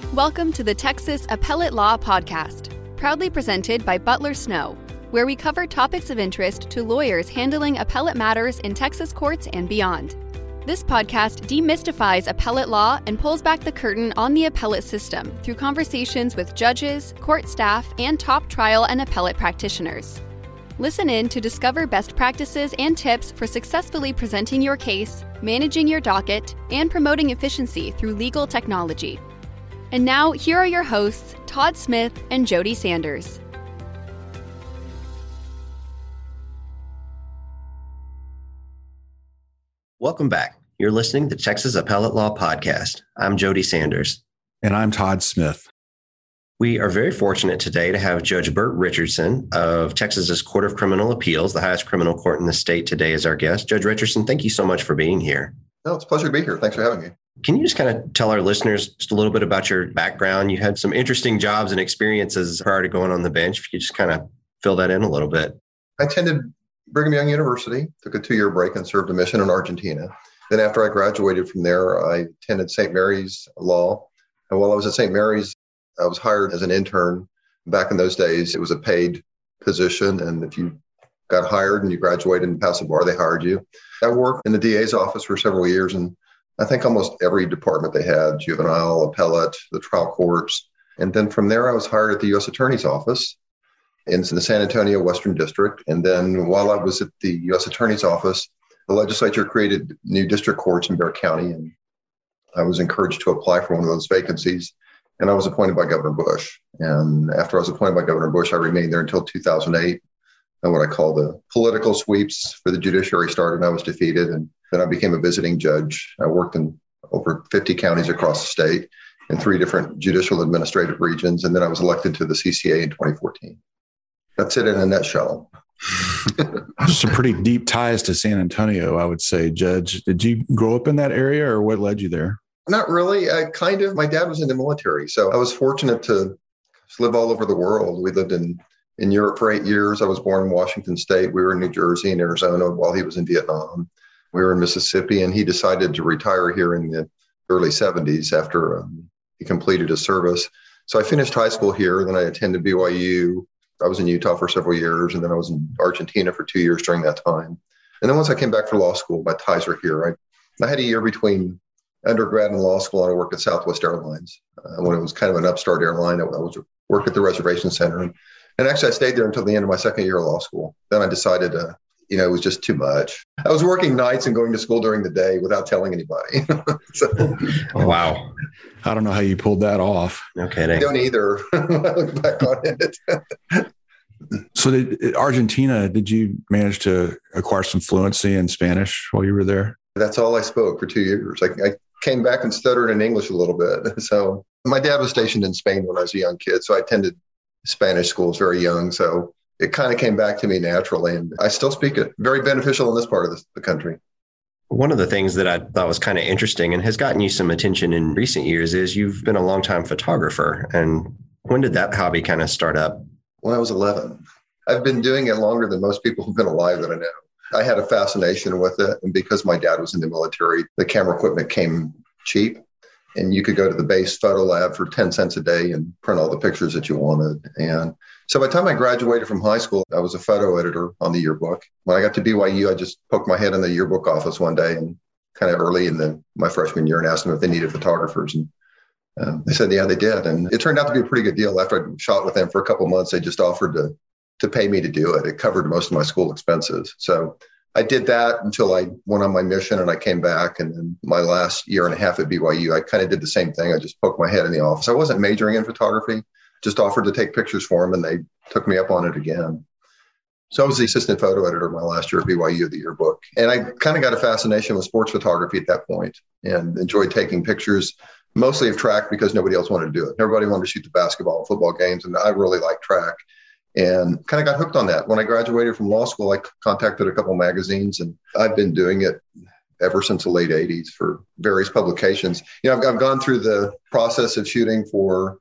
Welcome to the Texas Appellate Law Podcast, proudly presented by Butler Snow, where we cover topics of interest to lawyers handling appellate matters in Texas courts and beyond. This podcast demystifies appellate law and pulls back the curtain on the appellate system through conversations with judges, court staff, and top trial and appellate practitioners. Listen in to discover best practices and tips for successfully presenting your case, managing your docket, and promoting efficiency through legal technology. And now, here are your hosts, Todd Smith and Jody Sanders. Welcome back. You're listening to Texas Appellate Law Podcast. I'm Jody Sanders. And I'm Todd Smith. We are very fortunate today to have Judge Burt Richardson of Texas's Court of Criminal Appeals, the highest criminal court in the state, today as our guest. Judge Richardson, thank you so much for being here. No, it's a pleasure to be here. Thanks for having me. Can you just kind of tell our listeners just a little bit about your background? You had some interesting jobs and experiences prior to going on the bench. If you just kind of fill that in a little bit. I attended Brigham Young University, took a 2-year break and served a mission in Argentina. Then after I graduated from there, I attended St. Mary's Law. And while I was at St. Mary's, I was hired as an intern. Back in those days, it was a paid position. And if you got hired and you graduated and passed the bar, they hired you. I worked in the DA's office for several years. And I think almost every department they had, juvenile, appellate, the trial courts. And then from there, I was hired at the U.S. Attorney's office in the San Antonio Western District. And then while I was at the U.S. Attorney's office, the legislature created new district courts in Bexar County. And I was encouraged to apply for one of those vacancies. And I was appointed by Governor Bush. And after I was appointed by Governor Bush, I remained there until 2008. And what I call the political sweeps for the judiciary started, and I was defeated. And then I became a visiting judge. I worked in over 50 counties across the state in 3 different judicial administrative regions. And then I was elected to the CCA in 2014. That's it in a nutshell. Some pretty deep ties to San Antonio, I would say, Judge. Did you grow up in that area or what led you there? Not really. My dad was in the military. So I was fortunate to live all over the world. We lived in Europe for 8 years. I was born in Washington State. We were in New Jersey and Arizona while he was in Vietnam. We were in Mississippi, and he decided to retire here in the early 70s after he completed his service. So I finished high school here. Then I attended BYU. I was in Utah for several years, and then I was in Argentina for 2 years during that time. And then once I came back for law school, my ties are here. I had a year between undergrad and law school, and I worked at Southwest Airlines. When it was kind of an upstart airline, I was worked at the reservation center. And actually, I stayed there until the end of my second year of law school. Then I decided, it was just too much. I was working nights and going to school during the day without telling anybody. Oh, wow. I don't know how you pulled that off. No kidding. I don't either. I look back on it. So Argentina, did you manage to acquire some fluency in Spanish while you were there? That's all I spoke for 2 years. I came back and stuttered in English a little bit. So my dad was stationed in Spain when I was a young kid. So I attended Spanish schools very young. So it kind of came back to me naturally. And I still speak it. Very beneficial in this part of the country. One of the things that I thought was kind of interesting and has gotten you some attention in recent years is you've been a longtime photographer. And when did that hobby kind of start up? When I was 11. I've been doing it longer than most people who've been alive that I know. I had a fascination with it. And because my dad was in the military, the camera equipment came cheap. And you could go to the base photo lab for 10 cents a day and print all the pictures that you wanted. And so by the time I graduated from high school, I was a photo editor on the yearbook. When I got to BYU, I just poked my head in the yearbook office one day and kind of early in my freshman year and asked them if they needed photographers. And they said, yeah, they did. And it turned out to be a pretty good deal. After I shot with them for a couple of months, they just offered to pay me to do it. It covered most of my school expenses. So I did that until I went on my mission and I came back. And then my last year and a half at BYU, I kind of did the same thing. I just poked my head in the office. I wasn't majoring in photography, just offered to take pictures for them, and they took me up on it again. So I was the assistant photo editor my last year at BYU, the yearbook. And I kind of got a fascination with sports photography at that point and enjoyed taking pictures, mostly of track because nobody else wanted to do it. Everybody wanted to shoot the basketball and football games, and I really liked track. And kind of got hooked on that. When I graduated from law school, I contacted a couple of magazines, and I've been doing it ever since the late 80s for various publications. I've gone through the process of shooting for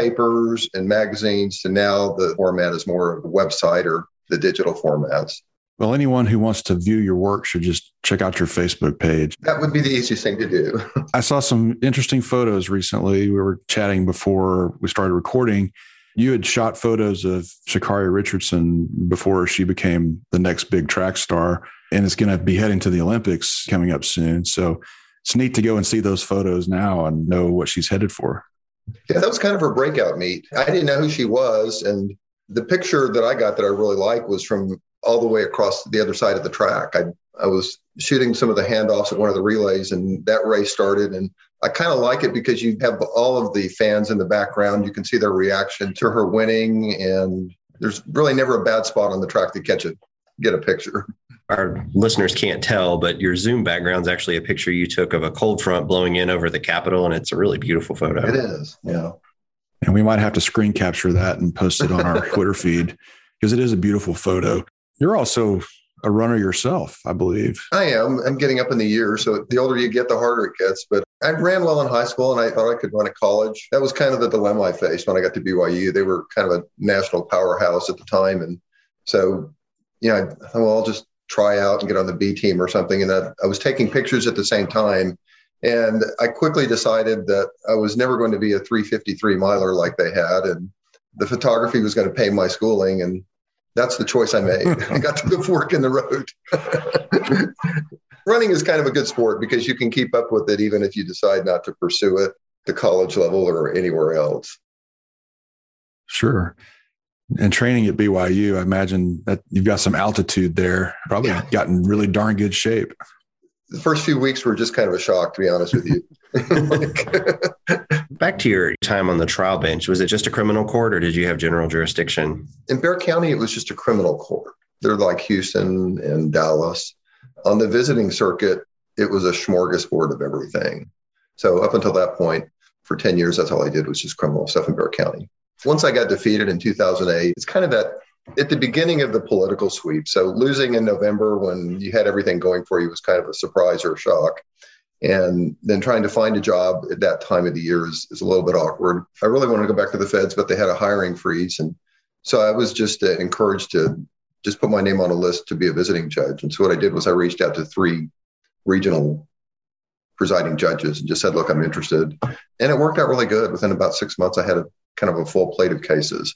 newspapers and magazines, to now the format is more of a website or the digital formats. Well, anyone who wants to view your work should just check out your Facebook page. That would be the easiest thing to do. I saw some interesting photos recently. We were chatting before we started recording. You had shot photos of Sha'Carri Richardson before she became the next big track star and is going to be heading to the Olympics coming up soon. So it's neat to go and see those photos now and know what she's headed for. Yeah, that was kind of her breakout meet. I didn't know who she was. And the picture that I got that I really liked was from all the way across the other side of the track. I was shooting some of the handoffs at one of the relays, and that race started. And I kind of like it because you have all of the fans in the background. You can see their reaction to her winning, and there's really never a bad spot on the track to get a picture. Our listeners can't tell, but your Zoom background is actually a picture you took of a cold front blowing in over the Capitol, and it's a really beautiful photo. It is, yeah. And we might have to screen capture that and post it on our Twitter feed because it is a beautiful photo. You're also a runner yourself, I believe. I am. I'm getting up in the years. So the older you get, the harder it gets. But I ran well in high school and I thought I could run at college. That was kind of the dilemma I faced when I got to BYU. They were kind of a national powerhouse at the time. And so, I thought, well, I'll just try out and get on the B team or something. And I was taking pictures at the same time. And I quickly decided that I was never going to be a 353 miler like they had. And the photography was going to pay my schooling. And that's the choice I made. I got to the fork in the road. Running is kind of a good sport because you can keep up with it even if you decide not to pursue it to college level or anywhere else. Sure. And training at BYU, I imagine that you've got some altitude there, probably gotten really darn good shape. The first few weeks were just kind of a shock, to be honest with you. Back to your time on the trial bench, was it just a criminal court or did you have general jurisdiction? In Bexar County, it was just a criminal court. They're like Houston and Dallas. On the visiting circuit, it was a smorgasbord of everything. So up until that point, for 10 years, that's all I did was just criminal stuff in Bexar County. Once I got defeated in 2008, it's kind of that at the beginning of the political sweep. So losing in November when you had everything going for you was kind of a surprise or a shock. And then trying to find a job at that time of the year is a little bit awkward. I really wanted to go back to the feds, but they had a hiring freeze. And so I was just encouraged to just put my name on a list to be a visiting judge. And so what I did was I reached out to 3 regional presiding judges and just said, look, I'm interested. And it worked out really good. Within about 6 months, I had a kind of a full plate of cases.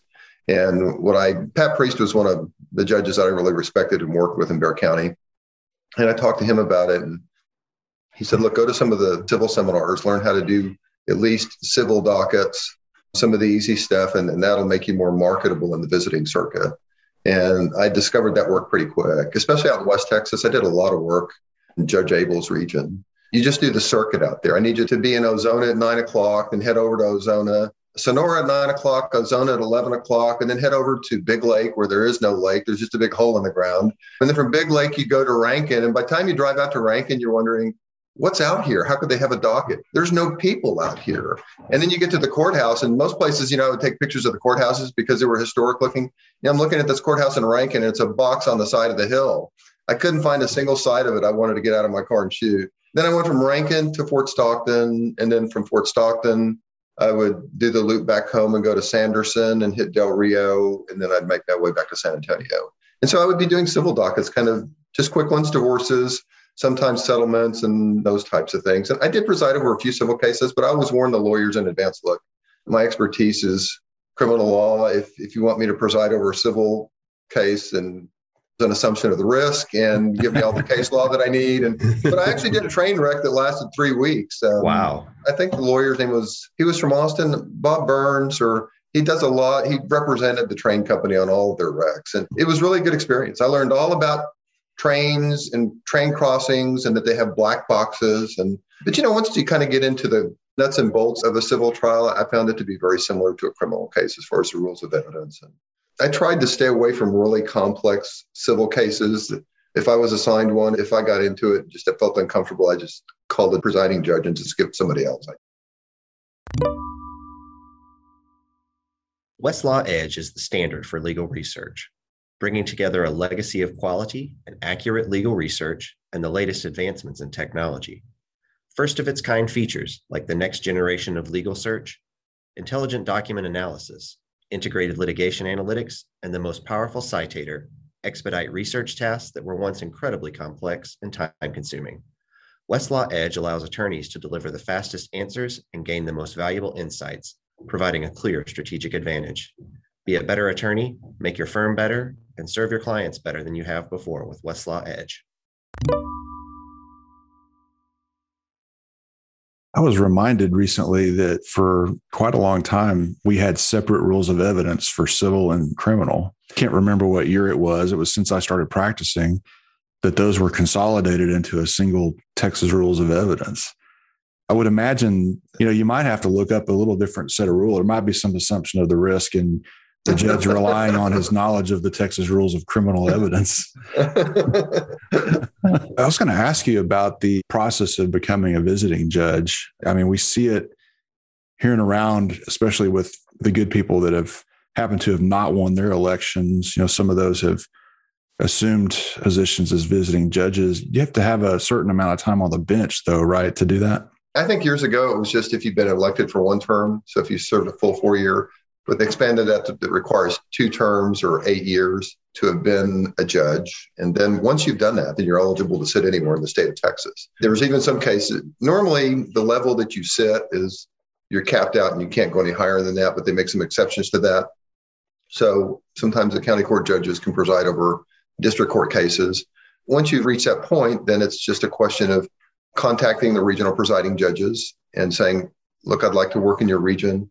And Pat Priest was one of the judges that I really respected and worked with in Bexar County. And I talked to him about it. And he said, look, go to some of the civil seminars, learn how to do at least civil dockets, some of the easy stuff, and that'll make you more marketable in the visiting circuit. And I discovered that worked pretty quick, especially out in West Texas. I did a lot of work in Judge Abel's region. You just do the circuit out there. I need you to be in Ozona at 9 o'clock and head over to Ozona. Sonora at 9 o'clock, Ozona at 11 o'clock, and then head over to Big Lake where there is no lake. There's just a big hole in the ground. And then from Big Lake, you go to Rankin. And by the time you drive out to Rankin, you're wondering, what's out here? How could they have a docket? There's no people out here. And then you get to the courthouse, and most places, I would take pictures of the courthouses because they were historic looking. I'm looking at this courthouse in Rankin, and it's a box on the side of the hill. I couldn't find a single side of it I wanted to get out of my car and shoot. Then I went from Rankin to Fort Stockton, and then from Fort Stockton, I would do the loop back home and go to Sanderson and hit Del Rio, and then I'd make my way back to San Antonio. And so I would be doing civil dockets, kind of just quick ones, divorces, sometimes settlements and those types of things. And I did preside over a few civil cases, but I always warned the lawyers in advance, look, my expertise is criminal law. If you want me to preside over a civil case, and an assumption of the risk and give me all the case law that I need. But I actually did a train wreck that lasted 3 weeks. Wow. I think the lawyer's name he was from Austin, Bob Burns, or he does a lot. He represented the train company on all of their wrecks. And it was really a good experience. I learned all about trains and train crossings and that they have black boxes. But once you kind of get into the nuts and bolts of a civil trial, I found it to be very similar to a criminal case as far as the rules of evidence. And I tried to stay away from really complex civil cases. If I was assigned one, if I got into it, just I felt uncomfortable, I just called the presiding judge and just skipped somebody else. Westlaw Edge is the standard for legal research, bringing together a legacy of quality and accurate legal research and the latest advancements in technology. First of its kind features like the next generation of legal search, intelligent document analysis, integrated litigation analytics, and the most powerful citator, expedite research tasks that were once incredibly complex and time-consuming. Westlaw Edge allows attorneys to deliver the fastest answers and gain the most valuable insights, providing a clear strategic advantage. Be a better attorney, make your firm better, and serve your clients better than you have before with Westlaw Edge. I was reminded recently that for quite a long time, we had separate rules of evidence for civil and criminal. Can't remember what year it was. It was since I started practicing that those were consolidated into a single Texas rules of evidence. I would imagine, you might have to look up a little different set of rules. There might be some assumption of the risk and the judge relying on his knowledge of the Texas rules of criminal evidence. I was going to ask you about the process of becoming a visiting judge. I mean, we see it here and around, especially with the good people that have happened to have not won their elections. Some of those have assumed positions as visiting judges. You have to have a certain amount of time on the bench, though, right, to do that? I think years ago, it was just if you've been elected for one term. So if you served a full 4-year, but they expanded that to it requires 2 terms or 8 years to have been a judge. And then once you've done that, then you're eligible to sit anywhere in the state of Texas. There's even some cases, normally the level that you sit is you're capped out and you can't go any higher than that, but they make some exceptions to that. So sometimes the county court judges can preside over district court cases. Once you've reached that point, then it's just a question of contacting the regional presiding judges and saying, look, I'd like to work in your region.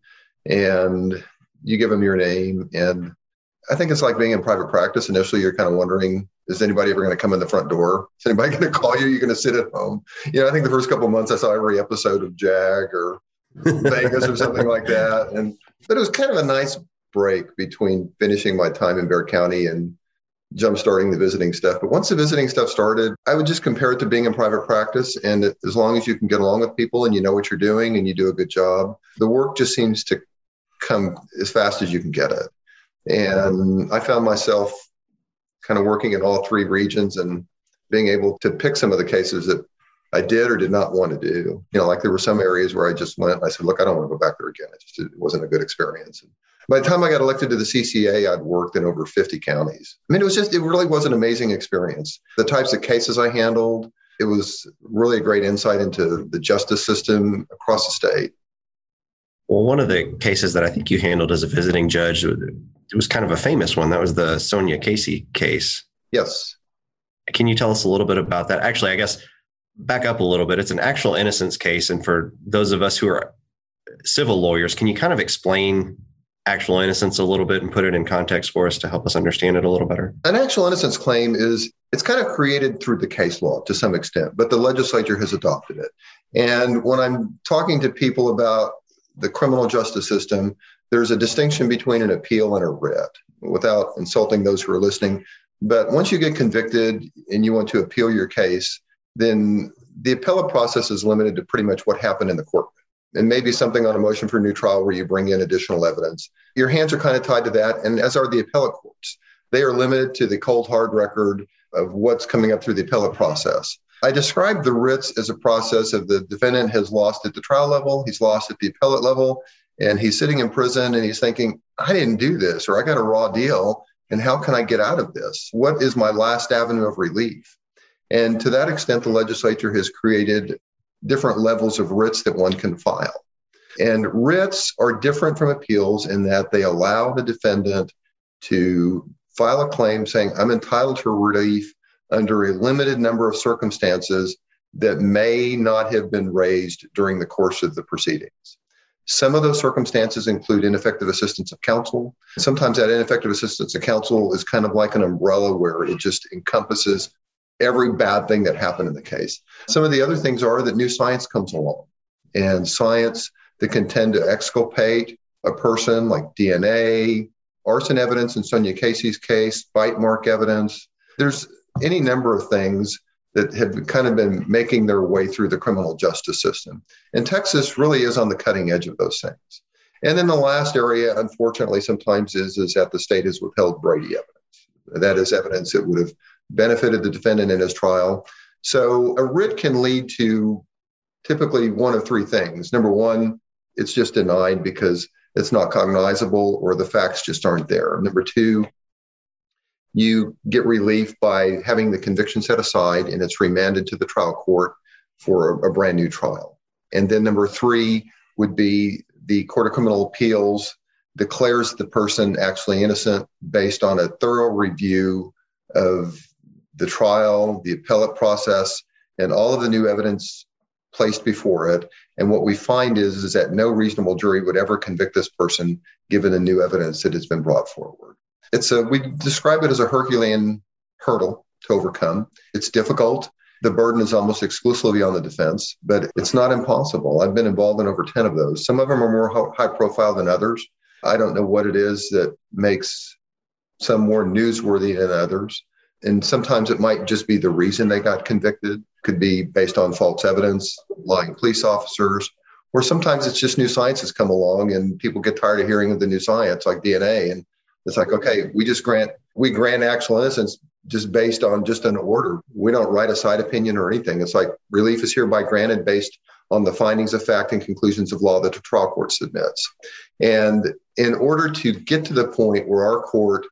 And you give them your name. And I think it's like being in private practice. Initially, you're kind of wondering, is anybody ever going to come in the front door? Is anybody going to call you? You're going to sit at home. I think the first couple of months I saw every episode of JAG or Vegas or something like that. But it was kind of a nice break between finishing my time in Bexar County and jump-starting the visiting stuff. But once the visiting stuff started, I would just compare it to being in private practice. And as long as you can get along with people and you know what you're doing and you do a good job, the work just seems to come as fast as you can get it. And I found myself kind of working in all 3 regions and being able to pick some of the cases that I did or did not want to do. Like there were some areas where I just went and I said, look, I don't want to go back there again. It wasn't a good experience. And by the time I got elected to the CCA, I'd worked in over 50 counties. I mean, it really was an amazing experience. The types of cases I handled, it was really a great insight into the justice system across the state. Well, one of the cases that I think you handled as a visiting judge, it was kind of a famous one. That was the Sonia Casey case. Yes. Can you tell us a little bit about that? Actually, I guess back up a little bit. It's an actual innocence case. And for those of us who are civil lawyers, can you kind of explain actual innocence a little bit and put it in context for us to help us understand it a little better? An actual innocence claim it's kind of created through the case law to some extent, but the legislature has adopted it. And when I'm talking to people about the criminal justice system, there's a distinction between an appeal and a writ, without insulting those who are listening. But once you get convicted and you want to appeal your case, then the appellate process is limited to pretty much what happened in the courtroom. And maybe something on a motion for a new trial where you bring in additional evidence. Your hands are kind of tied to that, and as are the appellate courts. They are limited to the cold, hard record of what's coming up through the appellate process. I described the writs as a process of the defendant has lost at the trial level, he's lost at the appellate level, and he's sitting in prison and he's thinking, I didn't do this, or I got a raw deal, and how can I get out of this? What is my last avenue of relief? And to that extent, the legislature has created different levels of writs that one can file. And writs are different from appeals in that they allow the defendant to file a claim saying, I'm entitled to relief under a limited number of circumstances that may not have been raised during the course of the proceedings. Some of those circumstances include ineffective assistance of counsel. Sometimes that ineffective assistance of counsel is kind of like an umbrella where it just encompasses every bad thing that happened in the case. Some of the other things are that new science comes along, and science that can tend to exculpate a person, like DNA, arson evidence in Sonia Casey's case, bite mark evidence. There's any number of things that have kind of been making their way through the criminal justice system. And Texas really is on the cutting edge of those things. And then the last area, unfortunately, sometimes is that the state has withheld Brady evidence. That is evidence that would have benefited the defendant in his trial. So a writ can lead to typically one of 3 things. Number one, it's just denied because it's not cognizable or the facts just aren't there. Number 2, you get relief by having the conviction set aside and it's remanded to the trial court for a brand new trial. And then number 3 would be the Court of Criminal Appeals declares the person actually innocent based on a thorough review of the trial, the appellate process, and all of the new evidence placed before it. And what we find is that no reasonable jury would ever convict this person given the new evidence that has been brought forward. We describe it as a Herculean hurdle to overcome. It's difficult. The burden is almost exclusively on the defense, but it's not impossible. I've been involved in over 10 of those. Some of them are more high profile than others. I don't know what it is that makes some more newsworthy than others. And sometimes it might just be the reason they got convicted. Could be based on false evidence, lying police officers, or sometimes it's just new science has come along and people get tired of hearing of the new science like DNA. And it's like, okay, we grant actual innocence just based on just an order. We don't write a side opinion or anything. It's like relief is hereby granted based on the findings of fact and conclusions of law that the trial court submits. And in order to get to the point where our court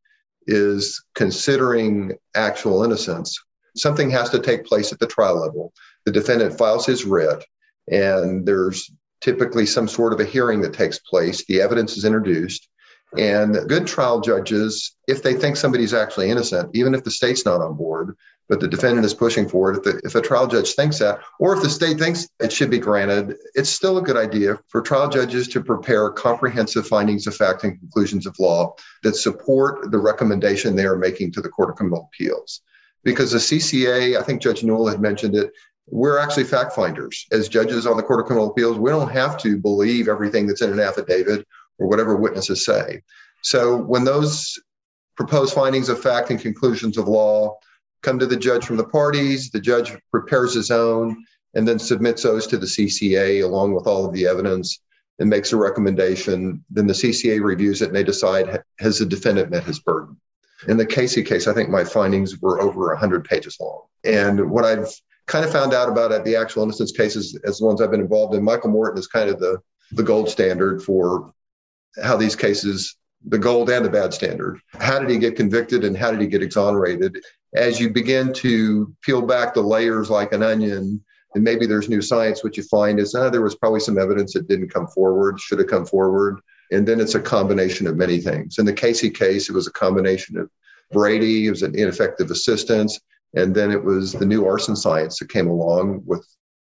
is considering actual innocence, something has to take place at the trial level. The defendant files his writ, and there's typically some sort of a hearing that takes place. The evidence is introduced. And good trial judges, if they think somebody's actually innocent, even if the state's not on board, but the defendant is pushing for it, if a trial judge thinks that, or if the state thinks it should be granted, it's still a good idea for trial judges to prepare comprehensive findings of fact and conclusions of law that support the recommendation they are making to the Court of Criminal Appeals. Because the CCA, I think Judge Newell had mentioned it, we're actually fact finders. As judges on the Court of Criminal Appeals, we don't have to believe everything that's in an affidavit or whatever witnesses say. So when those proposed findings of fact and conclusions of law come to the judge from the parties, the judge prepares his own and then submits those to the CCA along with all of the evidence and makes a recommendation. Then the CCA reviews it and they decide, has the defendant met his burden? In the Casey case, I think my findings were over 100 pages long. And what I've kind of found out about at the actual innocence cases, as the ones I've been involved in, Michael Morton is kind of the gold standard for how these cases, the gold and the bad standard. How did he get convicted and how did he get exonerated? As you begin to peel back the layers like an onion, and maybe there's new science, what you find is there was probably some evidence that didn't come forward, should have come forward. And then it's a combination of many things. In the Casey case, it was a combination of Brady, it was an ineffective assistance, and then it was the new arson science that came along with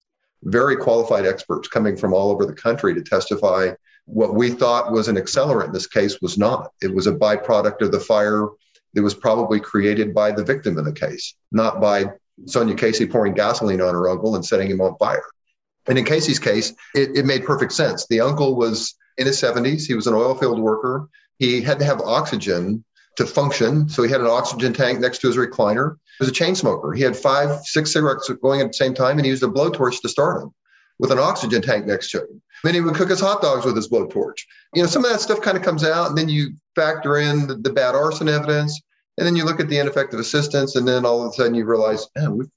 very qualified experts coming from all over the country to testify. What we thought was an accelerant in this case was not. It was a byproduct of the fire that was probably created by the victim in the case, not by Sonia Casey pouring gasoline on her uncle and setting him on fire. And in Casey's case, it made perfect sense. The uncle was in his 70s. He was an oil field worker. He had to have oxygen to function. So he had an oxygen tank next to his recliner. He was a chain smoker. He had 5-6 cigarettes going at the same time, and he used a blowtorch to start them with an oxygen tank next to him. Then he would cook his hot dogs with his blowtorch. Some of that stuff kind of comes out, and then you factor in the bad arson evidence, and then you look at the ineffective assistance, and then all of a sudden you realize,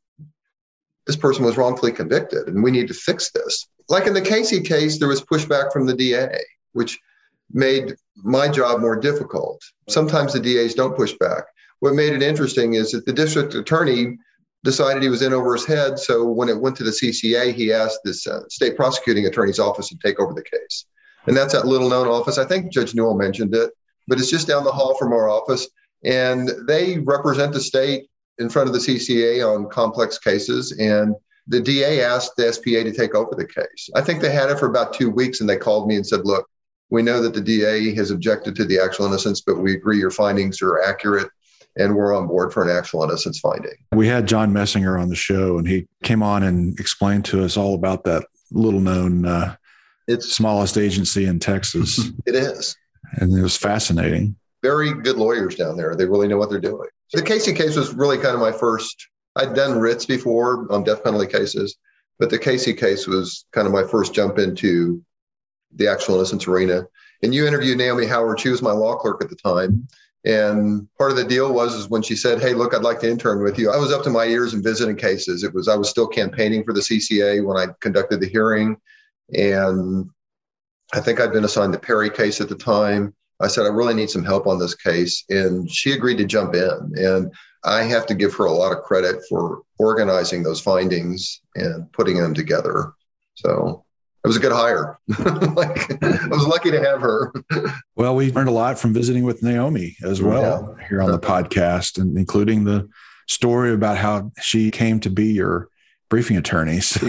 this person was wrongfully convicted, and we need to fix this. Like in the Casey case, there was pushback from the DA, which made my job more difficult. Sometimes the DAs don't push back. What made it interesting is that the district attorney decided he was in over his head. So when it went to the CCA, he asked this state prosecuting attorney's office to take over the case. And that's that little known office. I think Judge Newell mentioned it, but it's just down the hall from our office. And they represent the state in front of the CCA on complex cases. And the DA asked the SPA to take over the case. I think they had it for about 2 weeks, and they called me and said, look, we know that the DA has objected to the actual innocence, but we agree your findings are accurate, and we're on board for an actual innocence finding. We had John Messinger on the show, and he came on and explained to us all about that little known smallest agency in Texas. It is. And it was fascinating. Very good lawyers down there. They really know what they're doing. The Casey case was really kind of my first. I'd done writs before on death penalty cases, but the Casey case was kind of my first jump into the actual innocence arena. And you interviewed Naomi Howard. She was my law clerk at the time. And part of the deal was when she said, hey, look, I'd like to intern with you. I was up to my ears in visiting cases. I was still campaigning for the CCA when I conducted the hearing. And I think I'd been assigned the Perry case at the time. I said, I really need some help on this case. And she agreed to jump in. And I have to give her a lot of credit for organizing those findings and putting them together. So it was a good hire. I was lucky to have her. Well, we learned a lot from visiting with Naomi as well here on the podcast, and including the story about how she came to be your briefing attorney. So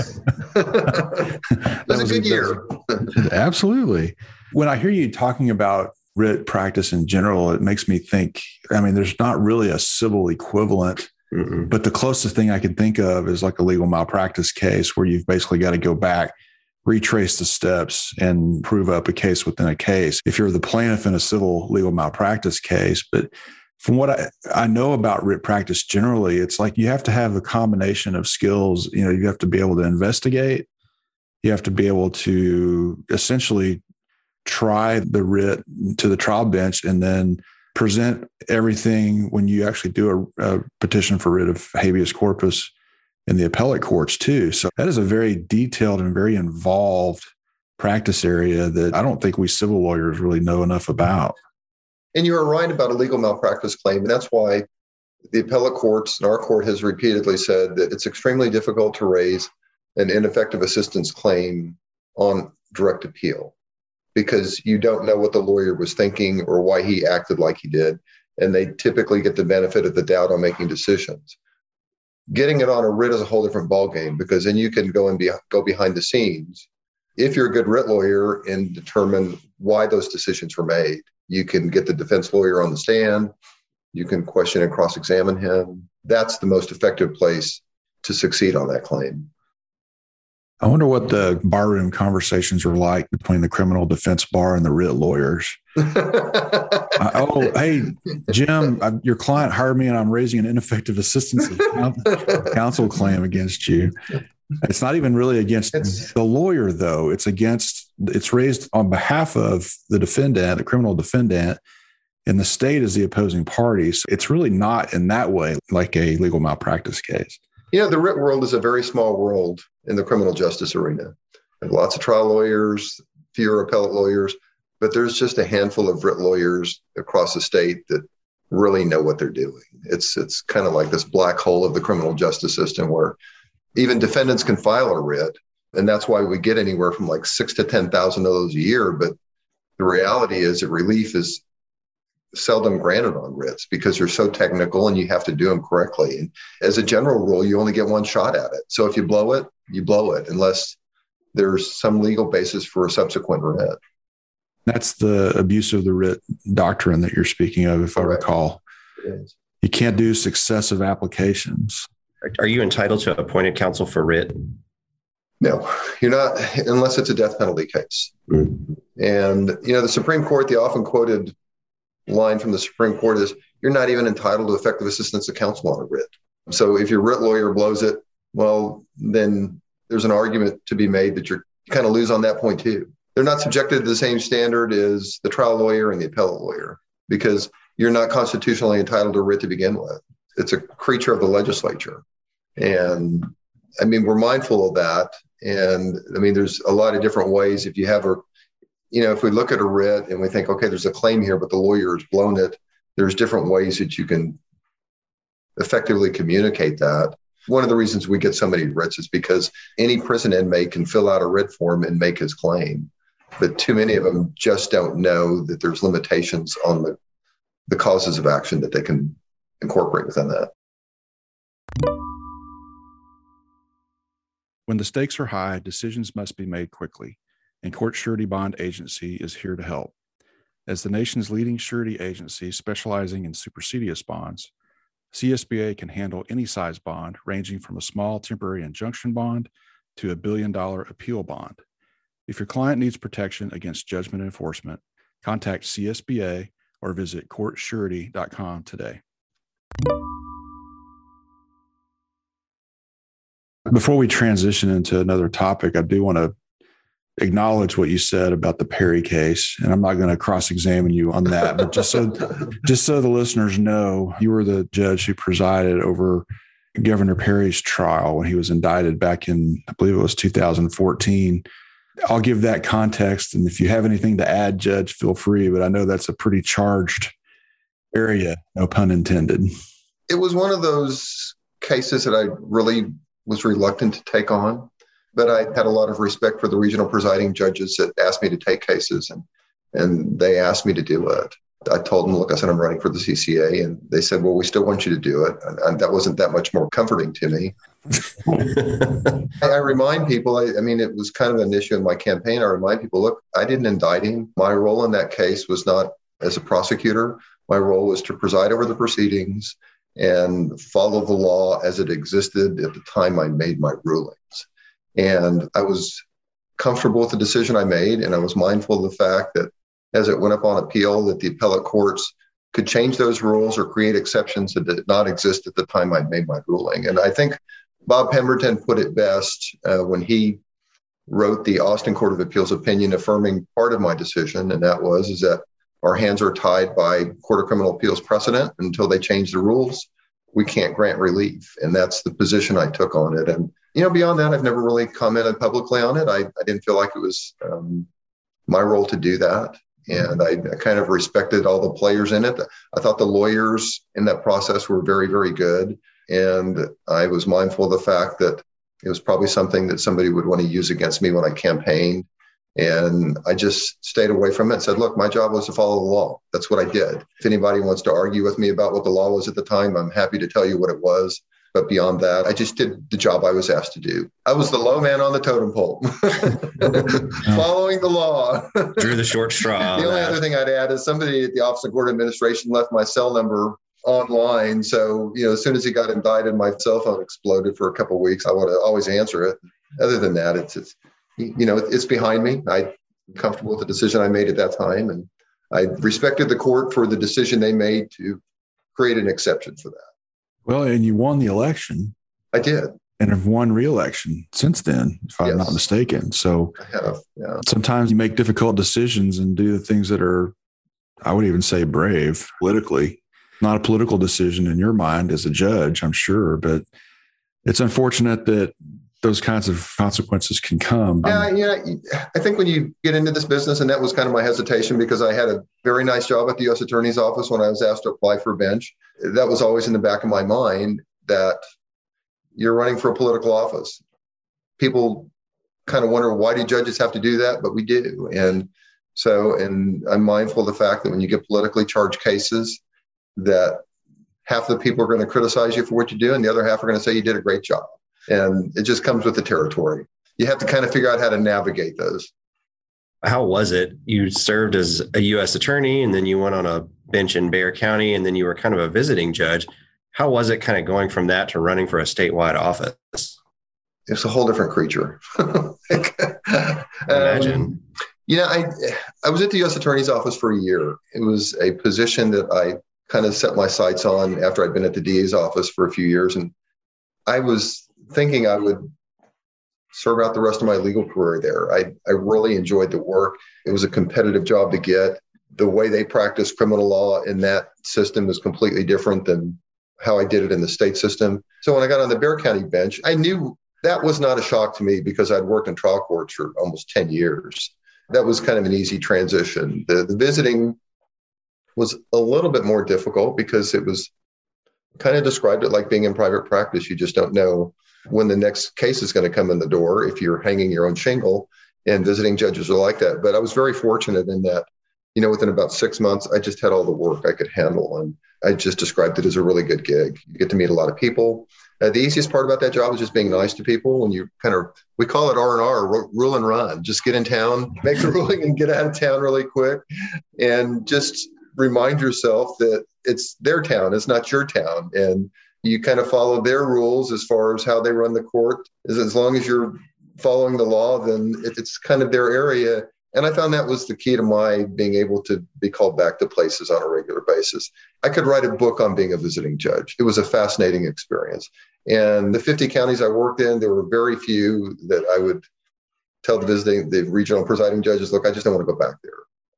It was a good year. Absolutely. When I hear you talking about writ practice in general, it makes me think, there's not really a civil equivalent, but the closest thing I can think of is like a legal malpractice case where you've basically got to go back, retrace the steps, and prove up a case within a case. If you're the plaintiff in a civil legal malpractice case, but from what I know about writ practice generally, it's like you have to have a combination of skills. You have to be able to investigate. You have to be able to essentially try the writ to the trial bench and then present everything when you actually do a petition for writ of habeas corpus in the appellate courts too. So that is a very detailed and very involved practice area that I don't think we civil lawyers really know enough about. And you are right about a legal malpractice claim. And that's why the appellate courts and our court has repeatedly said that it's extremely difficult to raise an ineffective assistance claim on direct appeal, because you don't know what the lawyer was thinking or why he acted like he did. And they typically get the benefit of the doubt on making decisions. Getting it on a writ is a whole different ballgame, because then you can go behind the scenes if you're a good writ lawyer and determine why those decisions were made. You can get the defense lawyer on the stand. You can question and cross-examine him. That's the most effective place to succeed on that claim. I wonder what the barroom conversations are like between the criminal defense bar and the writ lawyers. Hey, Jim, your client hired me and I'm raising an ineffective assistance of counsel claim against you. It's not even really against the lawyer, though. It's raised on behalf of the defendant, the criminal defendant, and the state is the opposing party. So it's really not in that way like a legal malpractice case. The writ world is a very small world in the criminal justice arena. There are lots of trial lawyers, fewer appellate lawyers, but there's just a handful of writ lawyers across the state that really know what they're doing. It's kind of like this black hole of the criminal justice system where even defendants can file a writ, and that's why we get anywhere from like 6,000 to 10,000 of those a year. But the reality is that relief is seldom granted on writs because they're so technical and you have to do them correctly. And as a general rule, you only get one shot at it. So if you blow it, you blow it, unless there's some legal basis for a subsequent writ. That's the abuse of the writ doctrine that you're speaking of, if I recall. You can't do successive applications. Are you entitled to appointed counsel for writ? No, you're not, unless it's a death penalty case. Mm-hmm. And, the Supreme Court, the often quoted line from the Supreme Court is, you're not even entitled to effective assistance of counsel on a writ. So if your writ lawyer blows it, well, then there's an argument to be made that you kind of lose on that point too. They're not subjected to the same standard as the trial lawyer and the appellate lawyer, because you're not constitutionally entitled to a writ to begin with. It's a creature of the legislature. And we're mindful of that. And there's a lot of different ways. If you have if we look at a writ and we think, okay, there's a claim here, but the lawyer has blown it, there's different ways that you can effectively communicate that. One of the reasons we get so many writs is because any prison inmate can fill out a writ form and make his claim. But too many of them just don't know that there's limitations on the causes of action that they can incorporate within that. When the stakes are high, decisions must be made quickly, and Court Surety Bond Agency is here to help. As the nation's leading surety agency specializing in supersedeas bonds, CSBA can handle any size bond, ranging from a small temporary injunction bond to a $1 billion appeal bond. If your client needs protection against judgment enforcement, contact CSBA or visit courtsurety.com today. Before we transition into another topic, I do want to acknowledge what you said about the Perry case, and I'm not going to cross-examine you on that, but just so the listeners know, you were the judge who presided over Governor Perry's trial when he was indicted back in, I believe it was 2014, I'll give that context. And if you have anything to add, Judge, feel free. But I know that's a pretty charged area, no pun intended. It was one of those cases that I really was reluctant to take on, but I had a lot of respect for the regional presiding judges that asked me to take cases, and they asked me to do it. I told them, look, I said, I'm running for the CCA. And they said, well, we still want you to do it. And that wasn't that much more comforting to me. I remind people, I mean, it was kind of an issue in my campaign. I remind people, look, I didn't indict him. My role in that case was not as a prosecutor. My role was to preside over the proceedings and follow the law as it existed at the time I made my rulings. And I was comfortable with the decision I made. And I was mindful of the fact that as it went up on appeal, that the appellate courts could change those rules or create exceptions that did not exist at the time I made my ruling. And I think Bob Pemberton put it best when he wrote the Austin Court of Appeals opinion affirming part of my decision. And that is that our hands are tied by Court of Criminal Appeals precedent. Until they change the rules, we can't grant relief. And that's the position I took on it. And, beyond that, I've never really commented publicly on it. I didn't feel like it was my role to do that. And I kind of respected all the players in it. I thought the lawyers in that process were very, very good. And I was mindful of the fact that it was probably something that somebody would want to use against me when I campaigned. And I just stayed away from it and said, look, my job was to follow the law. That's what I did. If anybody wants to argue with me about what the law was at the time, I'm happy to tell you what it was. But beyond that, I just did the job I was asked to do. I was the low man on the totem pole, following the law. Drew the short straw. The only other thing I'd add is somebody at the Office of Court Administration left my cell number online. So, as soon as he got indicted, my cell phone exploded for a couple of weeks. I want to always answer it. Other than that, it's behind me. I'm comfortable with the decision I made at that time. And I respected the court for the decision they made to create an exception for that. Well, and you won the election. I did. And have won re-election since then, if I'm not mistaken. So I have, yeah. Sometimes you make difficult decisions and do the things that are, I would even say, brave politically. Not a political decision in your mind as a judge, I'm sure, but it's unfortunate that those kinds of consequences can come. Yeah. I think when you get into this business, and that was kind of my hesitation because I had a very nice job at the U.S. Attorney's Office when I was asked to apply for a bench. That was always in the back of my mind that you're running for a political office. People kind of wonder, why do judges have to do that? But we do. And I'm mindful of the fact that when you get politically charged cases, that half the people are going to criticize you for what you do, and the other half are going to say you did a great job. And it just comes with the territory. You have to kind of figure out how to navigate those. How was it? You served as a U.S. attorney, and then you went on a bench in Bexar County, and then you were kind of a visiting judge. How was it kind of going from that to running for a statewide office? It's a whole different creature. Imagine. I was at the U.S. Attorney's Office for a year. It was a position that I kind of set my sights on after I'd been at the DA's office for a few years. And I was thinking I would serve out the rest of my legal career there. I really enjoyed the work. It was a competitive job to get. The way they practice criminal law in that system is completely different than how I did it in the state system. So when I got on the Bexar County bench, I knew that was not a shock to me because I'd worked in trial courts for almost 10 years. That was kind of an easy transition. The visiting was a little bit more difficult because it was kind of described it like being in private practice. You just don't know when the next case is going to come in the door if you're hanging your own shingle, and visiting judges are like that. But I was very fortunate in that, within about 6 months, I just had all the work I could handle. And I just described it as a really good gig. You get to meet a lot of people. The easiest part about that job is just being nice to people. When you we call it R&R, rule and run. Just get in town, make the ruling and get out of town really quick. And just remind yourself that it's their town, it's not your town. And you kind of follow their rules as far as how they run the court. As long as you're following the law, then it's kind of their area. And I found that was the key to my being able to be called back to places on a regular basis. I could write a book on being a visiting judge. It was a fascinating experience. And the 50 counties I worked in, there were very few that I would tell the regional presiding judges, look, I just don't want to go back there.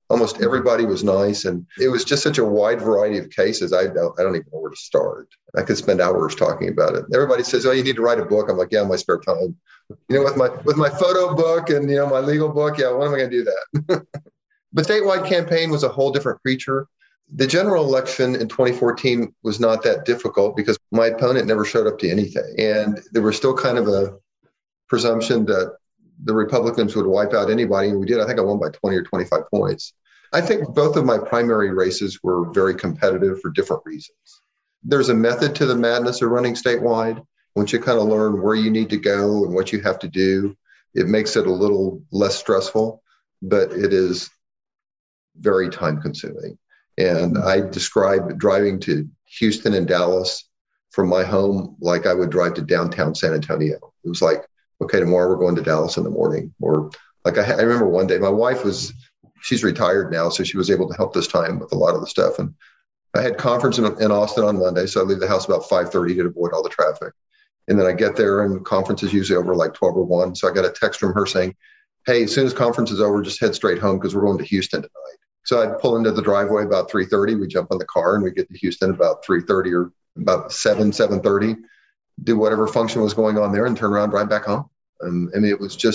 Almost everybody was nice. And it was just such a wide variety of cases. I don't even know where to start. I could spend hours talking about it. Everybody says, oh, you need to write a book. I'm like, yeah, in my spare time. With my photo book and, my legal book. Yeah, when am I going to do that? But statewide campaign was a whole different creature. The general election in 2014 was not that difficult because my opponent never showed up to anything. And there was still kind of a presumption that the Republicans would wipe out anybody. And we did. I think I won by 20 or 25 points. I think both of my primary races were very competitive for different reasons. There's a method to the madness of running statewide. Once you kind of learn where you need to go and what you have to do, it makes it a little less stressful, but it is very time consuming. And I describe driving to Houston and Dallas from my home like I would drive to downtown San Antonio. It was like, okay, tomorrow we're going to Dallas in the morning. Or like I remember one day, my wife she's retired now, so she was able to help this time with a lot of the stuff. And I had conference in Austin on Monday, so I leave the house about 5:30 to avoid all the traffic. And then I get there, and conference is usually over like 12 or 1. So I got a text from her saying, hey, as soon as conference is over, just head straight home because we're going to Houston tonight. So I'd pull into the driveway about 3:30. We jump in the car, and we get to Houston about 3:30 or about 7:30, do whatever function was going on there, and turn around, drive back home. And I mean,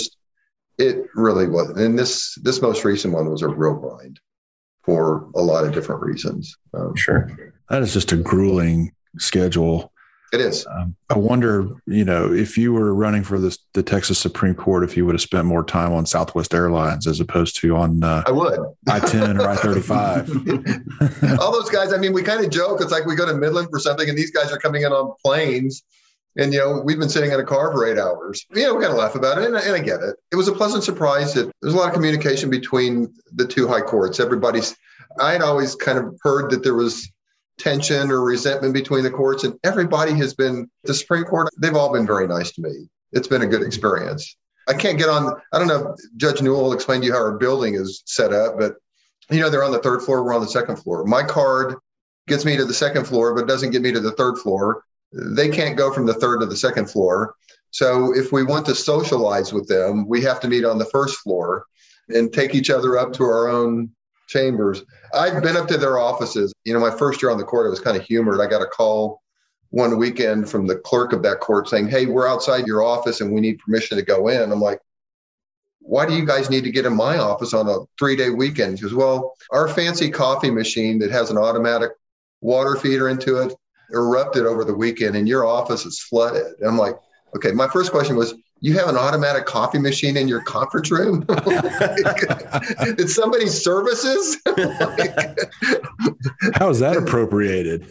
it really was. And this most recent one was a real grind for a lot of different reasons. Sure. That is just a grueling schedule. It is. I wonder, if you were running for the Texas Supreme Court, if you would have spent more time on Southwest Airlines as opposed to on I would. I-10 or I-35. All those guys, I mean, we kind of joke. It's like we go to Midland for something, and these guys are coming in on planes. And, we've been sitting in a car for 8 hours. We kind of laugh about it, and I get it. It was a pleasant surprise that there's a lot of communication between the two high courts. I had always kind of heard that there was tension or resentment between the courts, and everybody has been, the Supreme Court, they've all been very nice to me. It's been a good experience. I can't get on, I don't know if Judge Newell will explain to you how our building is set up, but, they're on the 3rd floor, we're on the 2nd floor. My card gets me to the 2nd floor, but doesn't get me to the 3rd floor. They can't go from the 3rd to the 2nd floor. So if we want to socialize with them, we have to meet on the 1st floor and take each other up to our own chambers. I've been up to their offices. My first year on the court, I was kind of humored. I got a call one weekend from the clerk of that court saying, hey, we're outside your office and we need permission to go in. I'm like, why do you guys need to get in my office on a 3-day weekend? He goes, well, our fancy coffee machine that has an automatic water feeder into it erupted over the weekend and your office is flooded. And I'm like, okay, my first question was, you have an automatic coffee machine in your conference room? Did somebody services? How is that appropriated?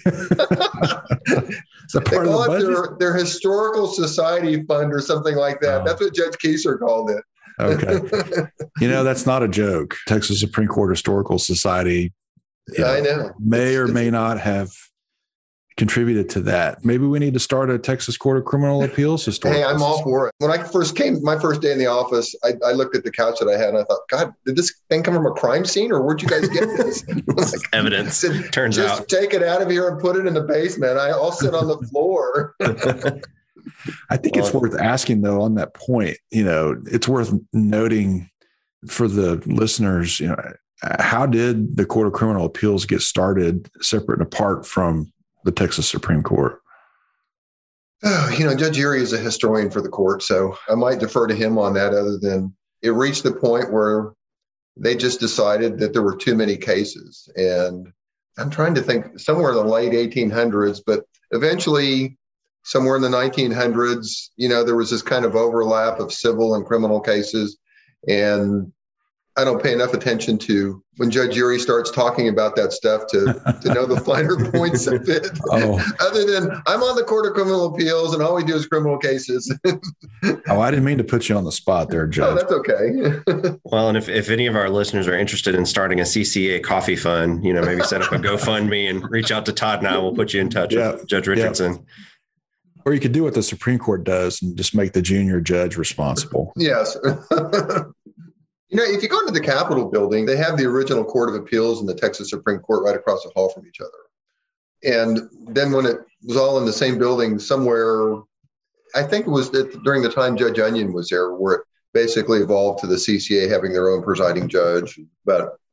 Is that part of the budget? Their historical society fund or something like that. Oh. That's what Judge Kieser called it. Okay. That's not a joke. Texas Supreme Court Historical Society I know. May or may not have contributed to that. Maybe we need to start a Texas Court of Criminal Appeals historical. Hey, I'm all for it. When I first came, my first day in the office, I looked at the couch that I had and I thought, God, did this thing come from a crime scene or where'd you guys get this? Like, evidence, turns just out. Just take it out of here and put it in the basement. I'll sit on the floor. I think it's worth asking, though, on that point, it's worth noting for the listeners, how did the Court of Criminal Appeals get started separate and apart from the Texas Supreme Court? Oh, Judge Erie is a historian for the court, so I might defer to him on that, other than it reached the point where they just decided that there were too many cases. And I'm trying to think, somewhere in the late 1800s, but eventually somewhere in the 1900s, there was this kind of overlap of civil and criminal cases. And I don't pay enough attention to when Judge Erie starts talking about that stuff to know the finer points of it. Oh. Other than I'm on the Court of Criminal Appeals and all we do is criminal cases. I didn't mean to put you on the spot there, Judge. Oh, that's okay. Well, and if any of our listeners are interested in starting a CCA coffee fund, maybe set up a GoFundMe and reach out to Todd and I will put you in touch with Judge Richardson. Yep. Or you could do what the Supreme Court does and just make the junior judge responsible. Yes. If you go into the Capitol building, they have the original Court of Appeals and the Texas Supreme Court right across the hall from each other. And then when it was all in the same building somewhere, I think it was during the time Judge Onion was there, where it basically evolved to the CCA having their own presiding judge. But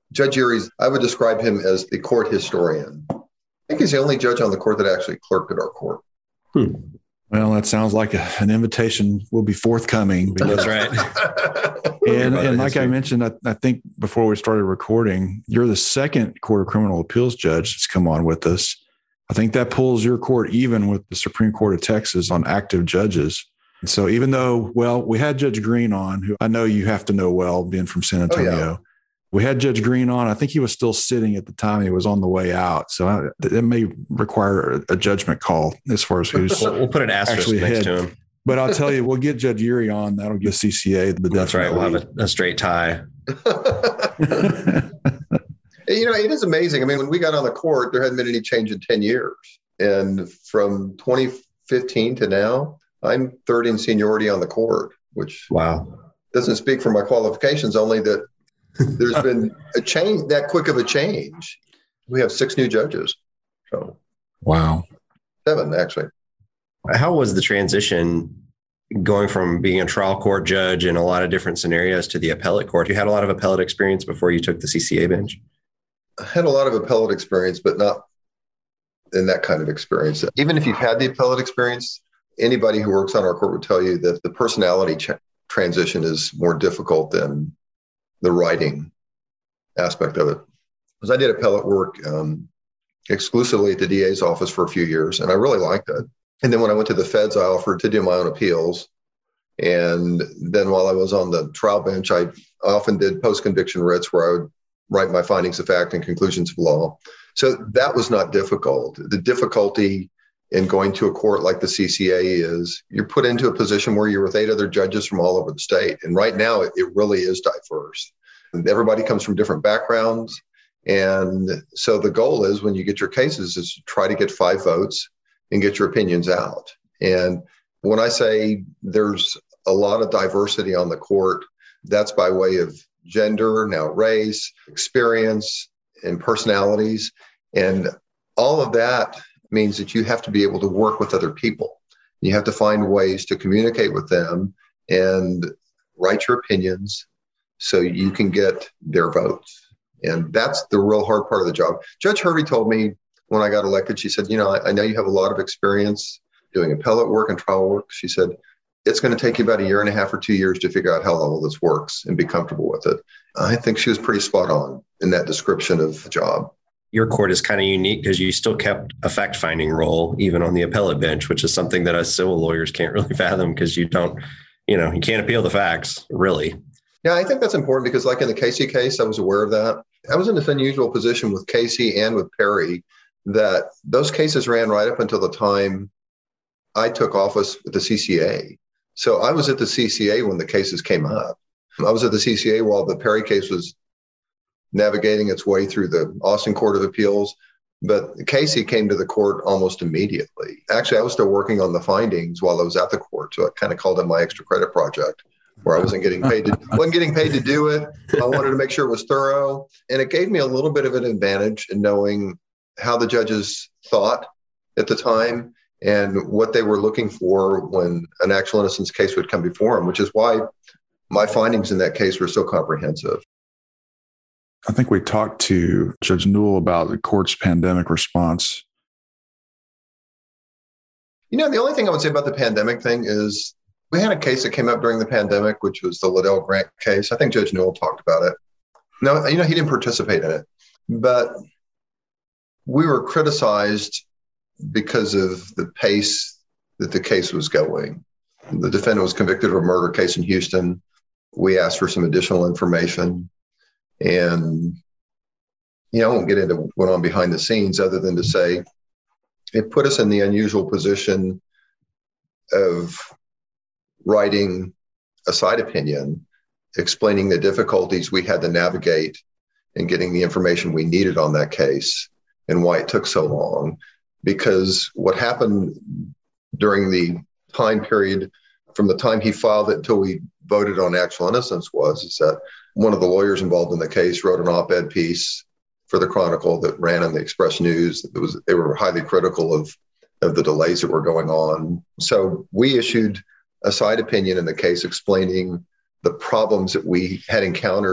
Judge Erie's, I would describe him as the court historian. I think he's the only judge on the court that actually clerked at our court. Well, that sounds like an invitation will be forthcoming. That's right. And like I mentioned, I think before we started recording, you're the second Court of Criminal Appeals judge that's come on with us. I think that pulls your court even with the Supreme Court of Texas on active judges. And so even though, well, we had Judge Green on, who I know you have to know well, being from San Antonio. Oh, yeah. We had Judge Green on. I think he was still sitting at the time. He was on the way out. So it may require a judgment call as far as who's we'll put an asterisk next to him. But I'll tell you, we'll get Judge Erie on. That'll give CCA the That's right. We'll have a straight tie. It is amazing. I mean, when we got on the court, there hadn't been any change in 10 years. And from 2015 to now, I'm third in seniority on the court, which doesn't speak for my qualifications, only that there's been a change, that quick of a change. We have 6 new judges. So, wow. 7, actually. How was the transition going from being a trial court judge in a lot of different scenarios to the appellate court? You had a lot of appellate experience before you took the CCA bench? I had a lot of appellate experience, but not in that kind of experience. Even if you've had the appellate experience, anybody who works on our court would tell you that the personality transition is more difficult than the writing aspect of it. Because I did appellate work exclusively at the DA's office for a few years, and I really liked it. And then when I went to the feds, I offered to do my own appeals. And then while I was on the trial bench, I often did post-conviction writs where I would write my findings of fact and conclusions of law. So that was not difficult. The difficulty in going to a court like the CCA is you're put into a position where you're with 8 other judges from all over the state. And right now, it really is diverse. And everybody comes from different backgrounds. And so the goal is when you get your cases is to try to get 5 votes and get your opinions out. And when I say there's a lot of diversity on the court, that's by way of gender, now race, experience, and personalities. And all of that means that you have to be able to work with other people. You have to find ways to communicate with them and write your opinions so you can get their votes. And that's the real hard part of the job. Judge Hervey told me when I got elected, she said, I know you have a lot of experience doing appellate work and trial work. She said, it's going to take you about 1.5 years or 2 years to figure out how all of this works and be comfortable with it. I think she was pretty spot on in that description of the job. Your court is kind of unique because you still kept a fact-finding role even on the appellate bench, which is something that us civil lawyers can't really fathom because you can't appeal the facts, really. Yeah, I think that's important because like in the Casey case, I was aware of that. I was in this unusual position with Casey and with Perry that those cases ran right up until the time I took office with the CCA. So I was at the CCA when the cases came up. I was at the CCA while the Perry case was navigating its way through the Austin Court of Appeals. But Casey came to the court almost immediately. Actually, I was still working on the findings while I was at the court. So I kind of called it my extra credit project where I wasn't getting paid to do it. I wanted to make sure it was thorough. And it gave me a little bit of an advantage in knowing how the judges thought at the time and what they were looking for when an actual innocence case would come before them, which is why my findings in that case were so comprehensive. I think we talked to Judge Newell about the court's pandemic response. The only thing I would say about the pandemic thing is we had a case that came up during the pandemic, which was the Liddell Grant case. I think Judge Newell talked about it. No, he didn't participate in it, but we were criticized because of the pace that the case was going. The defendant was convicted of a murder case in Houston. We asked for some additional information. And, I won't get into what went on behind the scenes other than to say it put us in the unusual position of writing a side opinion, explaining the difficulties we had to navigate in getting the information we needed on that case and why it took so long. Because what happened during the time period from the time he filed it until we voted on actual innocence is that one of the lawyers involved in the case wrote an op-ed piece for the Chronicle that ran in the Express News. They were highly critical of the delays that were going on. So we issued a side opinion in the case explaining the problems that we had encountered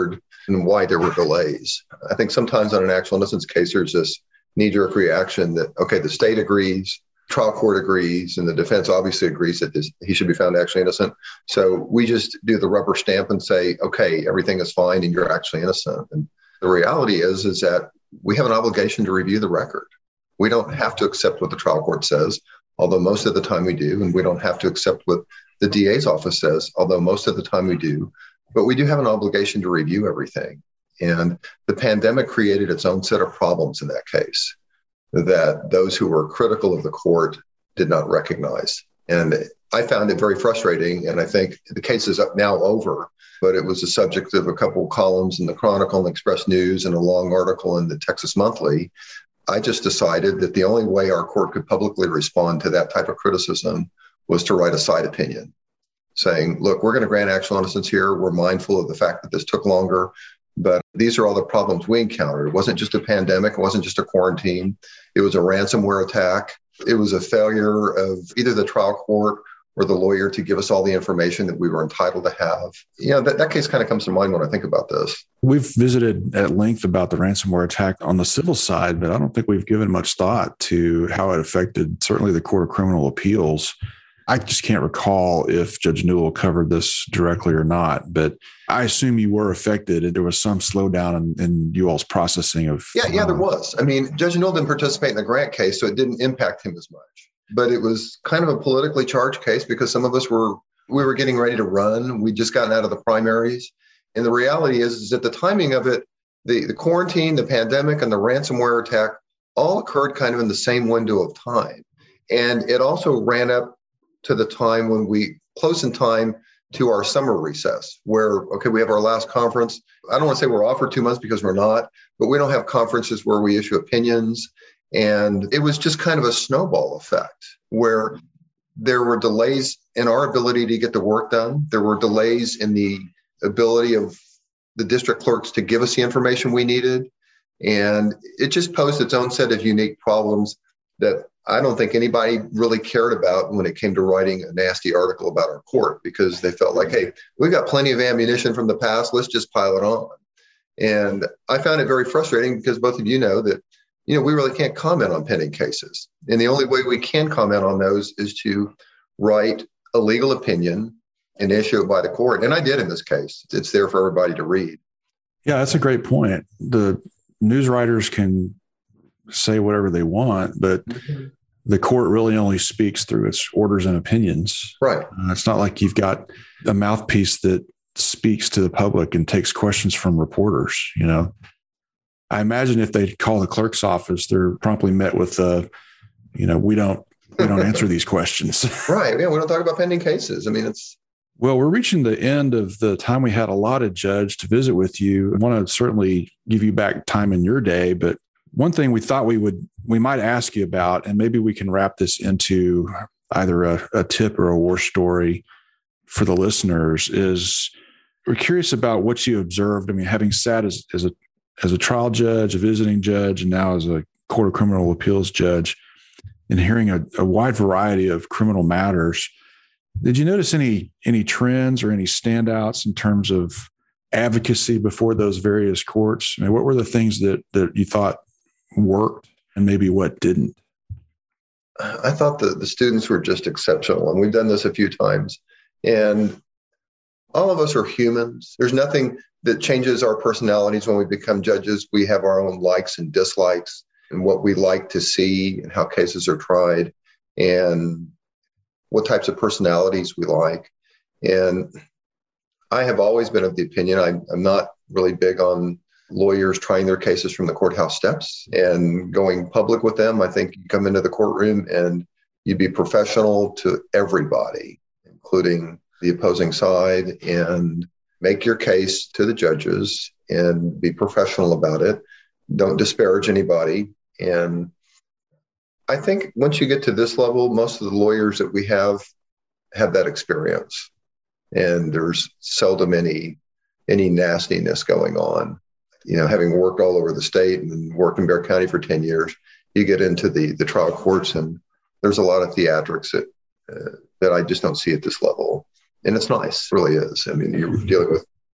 and why there were delays. I think sometimes on an actual innocence case, there's this knee-jerk reaction that, okay, the state agrees, trial court agrees, and the defense obviously agrees that he should be found actually innocent. So we just do the rubber stamp and say, okay, everything is fine and you're actually innocent. And the reality is that we have an obligation to review the record. We don't have to accept what the trial court says, although most of the time we do. And we don't have to accept what the DA's office says, although most of the time we do. But we do have an obligation to review everything. And the pandemic created its own set of problems in that case that those who were critical of the court did not recognize. And I found it very frustrating. And I think the case is now over, but it was the subject of a couple of columns in the Chronicle and Express News and a long article in the Texas Monthly. I just decided that the only way our court could publicly respond to that type of criticism was to write a side opinion saying, look, we're going to grant actual innocence here. We're mindful of the fact that this took longer, but these are all the problems we encountered. It wasn't just a pandemic. It wasn't just a quarantine. It was a ransomware attack. It was a failure of either the trial court or the lawyer to give us all the information that we were entitled to have. That case kind of comes to mind when I think about this. We've visited at length about the ransomware attack on the civil side, but I don't think we've given much thought to how it affected certainly the Court of Criminal Appeals. I just can't recall if Judge Newell covered this directly or not, but I assume you were affected and there was some slowdown in you all's processing of... Yeah, there was. I mean, Judge Newell didn't participate in the grant case, so it didn't impact him as much. But it was kind of a politically charged case because some of us we were getting ready to run. We'd just gotten out of the primaries. And the reality is that the timing of it, the quarantine, the pandemic, and the ransomware attack all occurred kind of in the same window of time. And it also ran up to the time when we close in time to our summer recess where, okay, we have our last conference. I don't want to say we're off for 2 months because we're not, but we don't have conferences where we issue opinions. And it was just kind of a snowball effect where there were delays in our ability to get the work done. There were delays in the ability of the district clerks to give us the information we needed. And it just posed its own set of unique problems that I don't think anybody really cared about when it came to writing a nasty article about our court, because they felt like, hey, we've got plenty of ammunition from the past. Let's just pile it on. And I found it very frustrating because both of you know that, we really can't comment on pending cases. And the only way we can comment on those is to write a legal opinion and issue it by the court. And I did in this case. It's there for everybody to read. Yeah, that's a great point. The news writers can say whatever they want, but the court really only speaks through its orders and opinions. Right. It's not like you've got a mouthpiece that speaks to the public and takes questions from reporters. I imagine if they call the clerk's office, they're promptly met with, we don't answer these questions. Right. Yeah, we don't talk about pending cases. I mean, Well, we're reaching the end of the time we had allotted, Judge, to visit with you. I want to certainly give you back time in your day, but one thing we thought we might ask you about, and maybe we can wrap this into either a tip or a war story for the listeners, is we're curious about what you observed. I mean, having sat as a trial judge, a visiting judge, and now as a Court of Criminal Appeals judge, and hearing a wide variety of criminal matters, did you notice any trends or any standouts in terms of advocacy before those various courts? I mean, what were the things that you thought worked and maybe what didn't? I thought the students were just exceptional. And we've done this a few times. And all of us are humans. There's nothing that changes our personalities when we become judges. We have our own likes and dislikes and what we like to see and how cases are tried and what types of personalities we like. And I have always been of the opinion, I'm not really big on lawyers trying their cases from the courthouse steps and going public with them. I think you come into the courtroom and you be professional to everybody, including the opposing side, and make your case to the judges and be professional about it. Don't disparage anybody. And I think once you get to this level, most of the lawyers that we have that experience. And there's seldom any nastiness going on. Having worked all over the state and worked in Bexar County for 10 years, you get into the trial courts and there's a lot of theatrics that I just don't see at this level. And it's nice, it really is. I mean, you're dealing with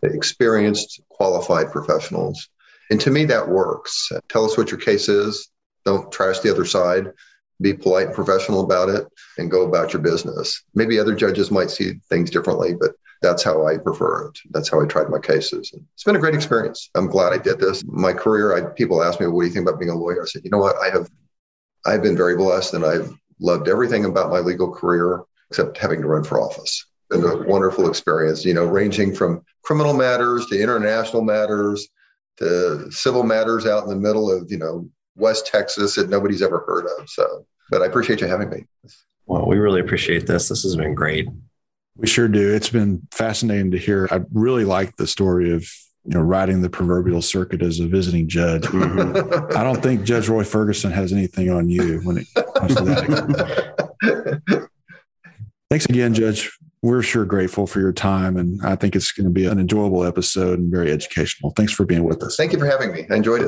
experienced, qualified professionals. And to me, that works. Tell us what your case is. Don't trash the other side. Be polite and professional about it and go about your business. Maybe other judges might see things differently, but that's how I prefer it. That's how I tried my cases. And it's been a great experience. I'm glad I did this. My career, people ask me, what do you think about being a lawyer? I said, you know what? I've been very blessed, and I've loved everything about my legal career except having to run for office. It's been a wonderful experience, ranging from criminal matters to international matters to civil matters out in the middle of, West Texas that nobody's ever heard of. But I appreciate you having me. Well, we really appreciate this. This has been great. We sure do. It's been fascinating to hear. I really like the story of, riding the proverbial circuit as a visiting judge. Mm-hmm. I don't think Judge Roy Ferguson has anything on you when it comes to that. Thanks again, Judge. We're sure grateful for your time, and I think it's going to be an enjoyable episode and very educational. Thanks for being with us. Thank you for having me. I enjoyed it.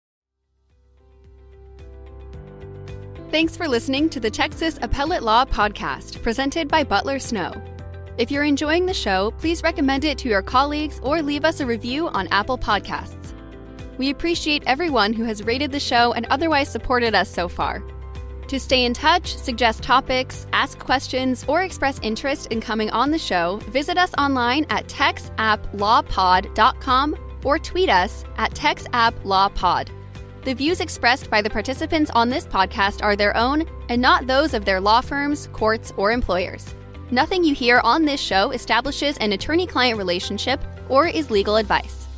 Thanks for listening to the Texas Appellate Law Podcast, presented by Butler Snow. If you're enjoying the show, please recommend it to your colleagues or leave us a review on Apple Podcasts. We appreciate everyone who has rated the show and otherwise supported us so far. To stay in touch, suggest topics, ask questions, or express interest in coming on the show, visit us online at texapplawpod.com or tweet us at texapplawpod. The views expressed by the participants on this podcast are their own and not those of their law firms, courts, or employers. Nothing you hear on this show establishes an attorney-client relationship or is legal advice.